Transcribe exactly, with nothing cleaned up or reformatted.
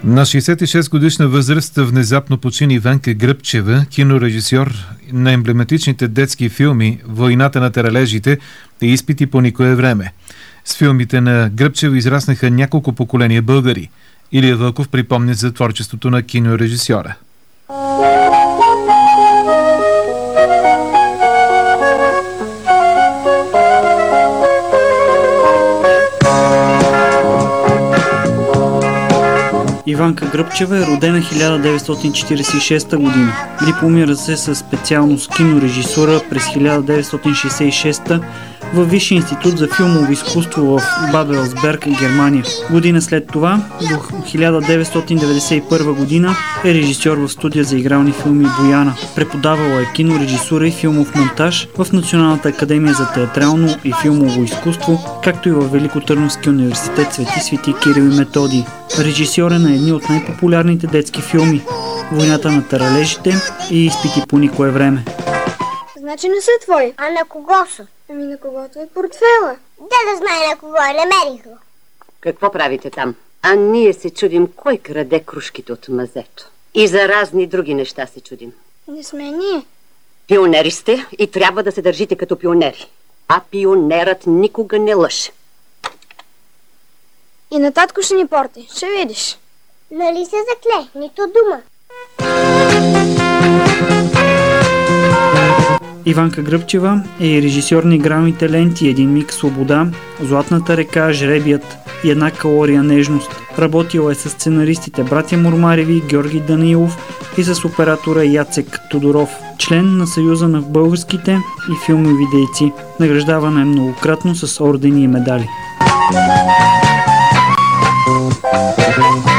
На шейсет и шест годишна възраст внезапно почина Иванка Гръбчева, кинорежисьор на емблематичните детски филми «Войната на таралежите» и «Изпити по никое време». С филмите на Гръбчева израснаха няколко поколения българи. Илия Вълков припомня за творчеството на кинорежисьора. Иванка Гръбчева е родена хиляда деветстотин четиридесет и шеста година. Дипломира се със специалност кинорежисура през хиляда деветстотин шейсет и шеста във Висшия институт за филмово изкуство в Бабелсберг, Германия. Година след това, до хиляда деветстотин деветдесет и първа година, е режисьор в студия за игрални филми Бояна. Преподавала е кинорежисура и филмов монтаж в Националната академия за театрално и филмово изкуство, както и в Великотърновския университет Свети Свети Кирил и Методий. Режисьор е на едни от най-популярните детски филми «Войната на таралежите» и «Изпити по никое време». Значи не са твои. А на кого са? Ами на когото е портфела. Да да знае на кого е, намерих го. Какво правите там? А ние се чудим кой краде крушките от мазето. И за разни други неща се чудим. Не сме ние. Пионери сте и трябва да се държите като пионери. А пионерът никога не лъже. И на татко ще ни порти, ще видиш. Нали се закле, нито дума. Иванка Гръбчева е и режисьор на игралните ленти «Един миг свобода», «Златната река», «Жребият» и «Една калория нежност». Работила е с сценаристите братя Мурмареви, Георги Даниилов и с оператора Яцек Тодоров, член на Съюза на българските и филмови дейци. Награждавана е многократно с ордени и медали.